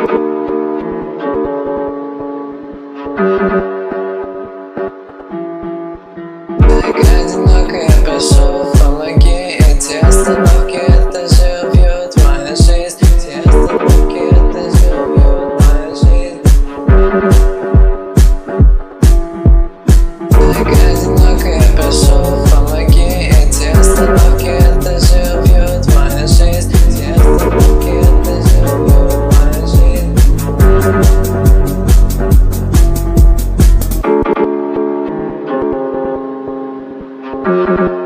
Так одиноко я прошу, помоги. Эти остановки, это же убьет мою жизнь. Эти остановки, это же убьет мою жизнь. Так одиноко я прошу, помоги. Эти остановки, это же убьет мою жизнь. Эти остановки, это же убьет мою жизнь. Thank you.